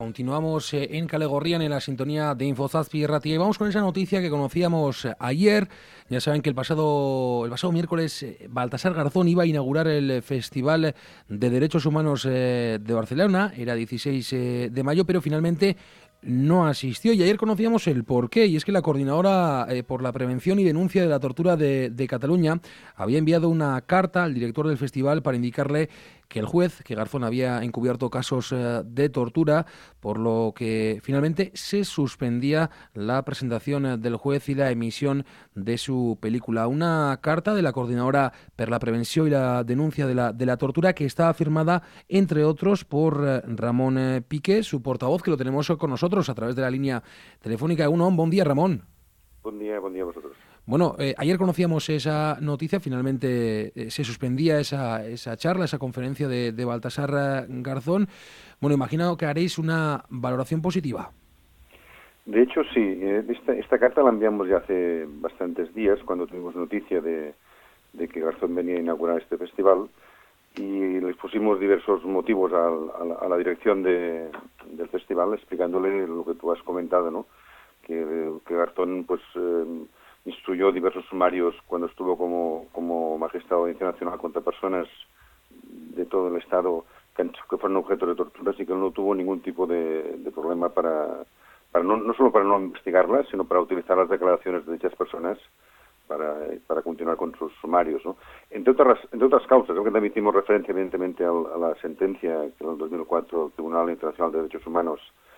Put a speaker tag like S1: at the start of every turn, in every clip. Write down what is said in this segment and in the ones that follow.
S1: Continuamos en Calegorrian, en la sintonía de Infozazpi y Ratia, y vamos con esa noticia que conocíamos ayer. Ya saben que el pasado miércoles Baltasar Garzón iba a inaugurar el Festival de Derechos Humanos de Barcelona, era 16 de mayo, pero finalmente no asistió, y ayer conocíamos el porqué, y es que la Coordinadora por la Prevención y Denuncia de la Tortura de Cataluña había enviado una carta al director del festival para indicarle que el juez, que Garzón había encubierto casos de tortura, por lo que finalmente se suspendía la presentación del juez y la emisión de su película. Una carta de la Coordinadora per la Prevenció y la Denuncia de la Tortura, que está firmada, entre otros, por Ramón Piqué, su portavoz, que lo tenemos con nosotros a través de la línea telefónica. Buen día, Ramón.
S2: Buen día a vosotros.
S1: Bueno, ayer conocíamos esa noticia, finalmente se suspendía esa charla, esa conferencia de Baltasar Garzón. Bueno, imagino que haréis una valoración positiva.
S2: De hecho, sí. Esta carta la enviamos ya hace bastantes días, cuando tuvimos noticia de que Garzón venía a inaugurar este festival, y les pusimos diversos motivos a la dirección del festival, explicándole lo que tú has comentado, ¿no? Que Garzón, pues, instruyó diversos sumarios cuando estuvo como magistrado de Audiencia Nacional contra personas de todo el Estado que fueron objeto de torturas, y que no tuvo ningún tipo de problema para no solo para no investigarlas, sino para utilizar las declaraciones de dichas personas para continuar con sus sumarios, ¿no? Entre otras causas, creo que también hicimos referencia evidentemente a la sentencia que en el 2004 el Tribunal Internacional de Derechos Humanos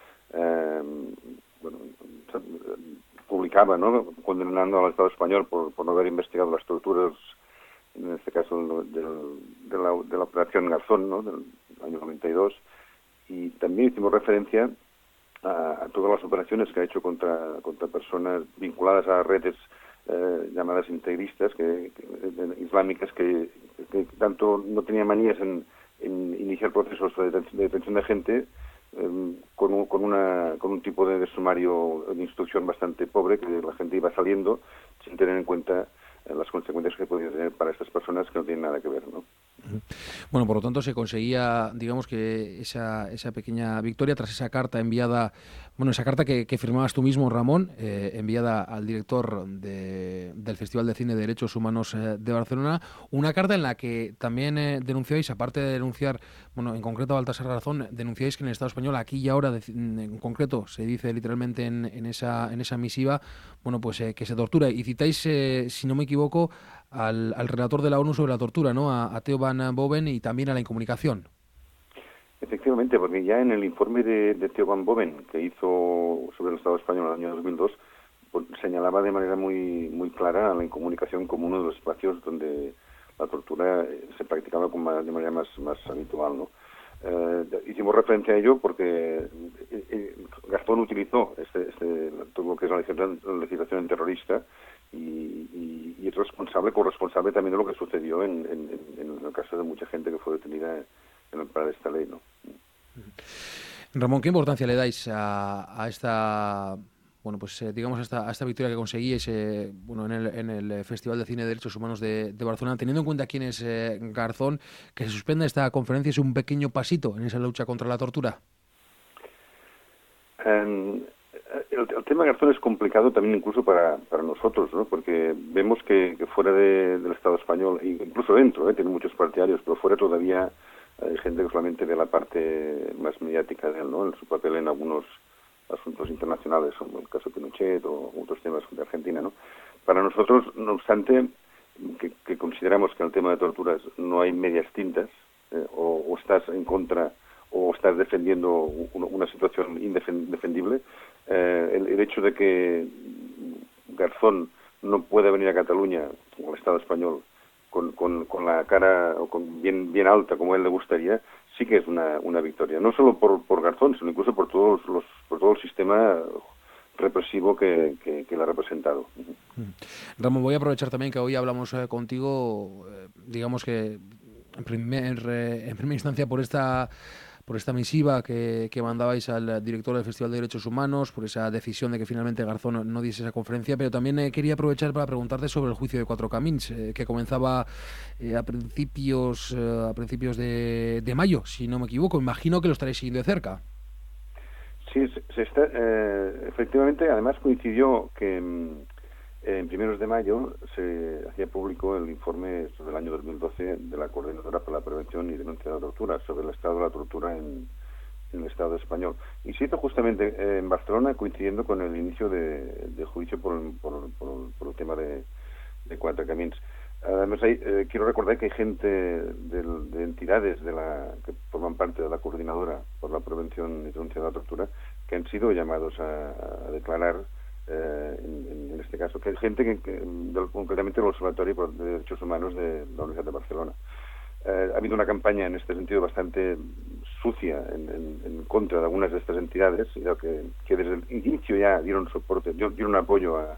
S2: publicaba, ¿no?, condenando al Estado español por no haber investigado las torturas, en este caso de la operación Garzón, ¿no?, del año 92, y también hicimos referencia a todas las operaciones que ha hecho contra personas vinculadas a redes llamadas integristas islámicas que tanto no tenían manías en iniciar procesos de detención de gente, con un tipo de sumario de instrucción bastante pobre, que la gente iba saliendo sin tener en cuenta las consecuencias que podía tener para estas personas que no tienen nada que ver, ¿no?
S1: Bueno, por lo tanto se conseguía, digamos, que esa pequeña victoria tras esa carta enviada, esa carta que firmabas tú mismo, Ramón, enviada al director del Festival de Cine de Derechos Humanos de Barcelona, una carta en la que también denunciáis, aparte de denunciar, en concreto a Baltasar Garzón, denunciáis que en el Estado español, aquí y ahora, en concreto, se dice literalmente en esa misiva, que se tortura, y citáis, si no me equivoco, al relator de la ONU sobre la tortura, ¿no?, a Theo van Boven, y también a la incomunicación.
S2: Efectivamente, porque ya en el informe de Theo van Boven, que hizo sobre el Estado español en el año 2002, pues, señalaba de manera muy clara a la incomunicación como uno de los espacios donde la tortura se practicaba de manera más habitual, ¿no? Hicimos referencia a ello porque Garzón utilizó todo lo que es la legislación antiterrorista, y es corresponsable también de lo que sucedió en el caso de mucha gente que fue detenida en el para de esta ley, ¿no?
S1: Ramón, ¿qué importancia le dais a esta, digamos, a esta victoria que conseguíais en el Festival de Cine de Derechos Humanos de Barcelona, teniendo en cuenta quién es Garzón? Que se suspenda esta conferencia es un pequeño pasito en esa lucha contra la tortura.
S2: El tema Garzón es complicado también incluso para nosotros, ¿no? Porque vemos que fuera del Estado español, incluso dentro, tiene muchos partidarios, pero fuera todavía hay gente que solamente ve la parte más mediática de él, ¿no?, en su papel en algunos asuntos internacionales, como el caso Pinochet o otros temas de Argentina, ¿no? Para nosotros, no obstante, que consideramos que en el tema de torturas no hay medias tintas, o estás en contra o estás defendiendo una situación indefendible, el hecho de que Garzón no pueda venir a Cataluña o al Estado español con la cara bien alta como a él le gustaría, sí que es una victoria, no solo por Garzón, sino incluso por todo el sistema represivo que le ha representado.
S1: Ramón, voy a aprovechar también que hoy hablamos contigo, digamos que en primera instancia por esta misiva que mandabais al director del Festival de Derechos Humanos, por esa decisión de que finalmente Garzón no diese esa conferencia, pero también quería aprovechar para preguntarte sobre el juicio de Cuatro Camins, que comenzaba a principios de mayo, si no me equivoco. Imagino que lo estaréis siguiendo de cerca.
S2: Sí, efectivamente, además coincidió que en primeros de mayo se hacía público el informe del año 2012 de la Coordinadora para la Prevención y Denuncia de la Tortura, sobre el estado de la tortura en el Estado español. Y se hizo justamente en Barcelona, coincidiendo con el inicio de juicio por el tema de Quatre Camins. Además, quiero recordar que hay gente de entidades que forman parte de la Coordinadora por la Prevención y Denuncia de la Tortura que han sido llamados a declarar en este caso, que hay gente concretamente del Observatorio de Derechos Humanos de la Universidad de Barcelona. Ha habido una campaña en este sentido bastante sucia en contra de algunas de estas entidades, que desde el inicio ya dieron soporte, dieron apoyo a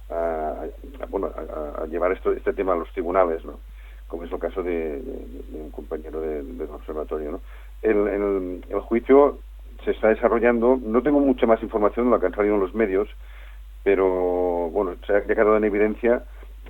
S2: llevar este tema a los tribunales, ¿no? Como es el caso de un compañero del observatorio, ¿no? El juicio se está desarrollando. No tengo mucha más información de lo que han salido en los medios, pero bueno, se ha quedado en evidencia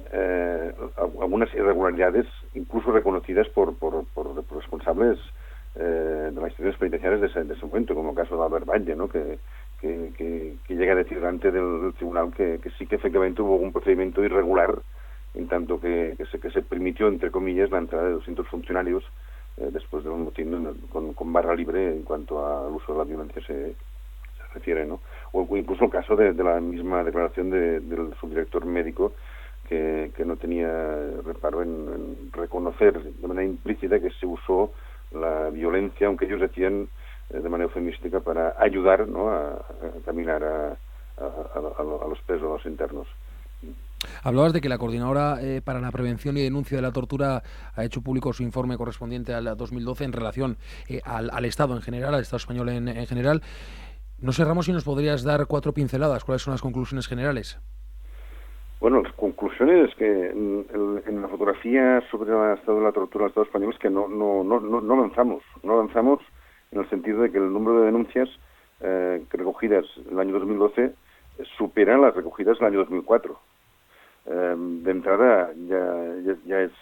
S2: algunas irregularidades, incluso reconocidas por responsables de las instituciones penitenciarias de ese momento, como el caso de Albert Batlle, ¿no? Que llega a decir delante del tribunal que sí que efectivamente hubo un procedimiento irregular, en tanto que se permitió, entre comillas, la entrada de 200 funcionarios después de un motín con barra libre en cuanto al uso de la violencia se refiere, ¿no? O incluso el caso de la misma declaración del subdirector médico que no tenía reparo en reconocer de manera implícita que se usó la violencia, aunque ellos decían de manera eufemística, para ayudar, ¿no?, a caminar a los presos, a los internos.
S1: Hablabas de que la Coordinadora para la Prevención y Denuncia de la Tortura ha hecho público su informe correspondiente al 2012 en relación al Estado en general, al Estado español en general. No sé, Ramos, si nos podrías dar 4 pinceladas. ¿Cuáles son las conclusiones generales?
S2: Bueno, las conclusiones es que en la fotografía sobre el estado de la tortura del Estado español es que no avanzamos en el sentido de que el número de denuncias recogidas en el año 2012 superan las recogidas en el año 2004. De entrada ya es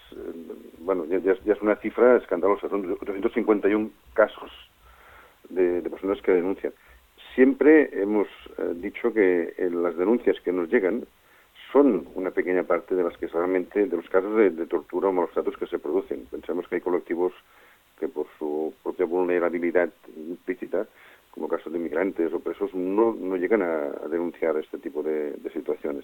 S2: una cifra escandalosa. Son 251 casos de personas que denuncian. Siempre hemos dicho que las denuncias que nos llegan son una pequeña parte de las que realmente, de los casos de tortura o malos tratos que se producen. Pensamos que hay colectivos que por su propia vulnerabilidad implícita, como casos de migrantes o presos, no llegan a denunciar este tipo de situaciones.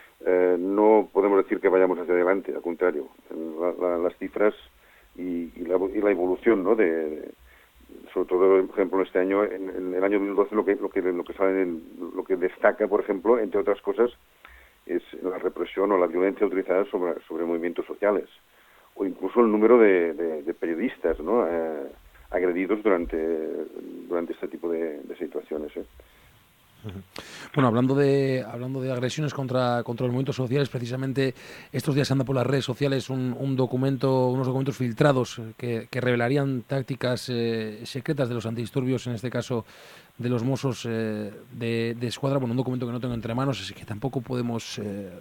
S2: No podemos decir que vayamos hacia adelante, al contrario. Las cifras y la evolución, ¿no?, sobre todo, por ejemplo, este año, en el año 2012, lo que destaca, por ejemplo, entre otras cosas, es la represión o la violencia utilizada sobre movimientos sociales, o incluso el número de periodistas, ¿no?, agredidos durante este tipo de situaciones.
S1: Bueno, hablando de agresiones contra los movimientos sociales, precisamente estos días anda por las redes sociales unos documentos filtrados que revelarían tácticas secretas de los antidisturbios, en este caso de los Mossos de Escuadra. Bueno, un documento que no tengo entre manos, así que tampoco podemos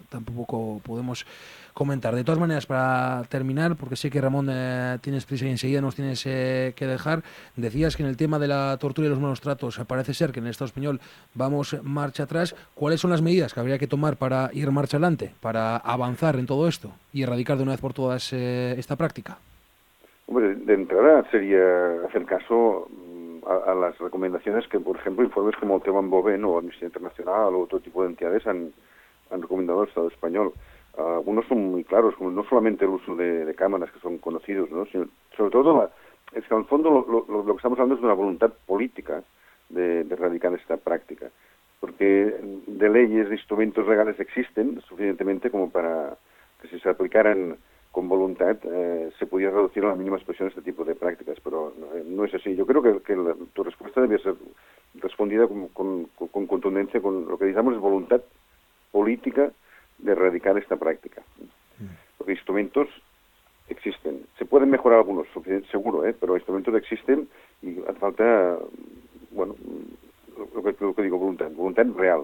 S1: comentar. De todas maneras, para terminar, porque sé que Ramón tienes prisa y enseguida nos tienes que dejar, decías que en el tema de la tortura y los malos tratos parece ser que en el Estado español vamos marcha atrás. ¿Cuáles son las medidas que habría que tomar para ir marcha adelante, para avanzar en todo esto y erradicar de una vez por todas esta práctica?
S2: Hombre, de entrada sería hacer caso a las recomendaciones que, por ejemplo, informes como el Teban Boven o Amnistía Internacional o otro tipo de entidades han recomendado al Estado español. Algunos son muy claros, como no solamente el uso de cámaras que son conocidos, ¿no?, sino sobre todo es que al fondo lo que estamos hablando es de una voluntad política de erradicar esta práctica, porque de leyes, de instrumentos legales existen suficientemente como para que si se aplicaran con voluntad se pudiera reducir a la mínima expresión este tipo de prácticas, pero no es así. Yo creo que tu respuesta debe ser respondida con contundencia, con lo que digamos es voluntad política de erradicar esta práctica. Porque instrumentos existen. Se pueden mejorar algunos, seguro, pero instrumentos existen y hace falta, bueno, lo que digo, voluntad real.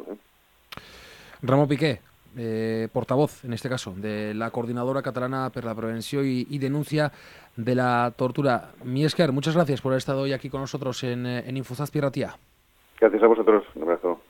S1: Ramón Piqué, portavoz, en este caso, de la Coordinadora Catalana per la Prevenció y Denuncia de la Tortura. Mi Esker, muchas gracias por haber estado hoy aquí con nosotros en Infozazpi Ratia.
S2: Gracias a vosotros. Un abrazo.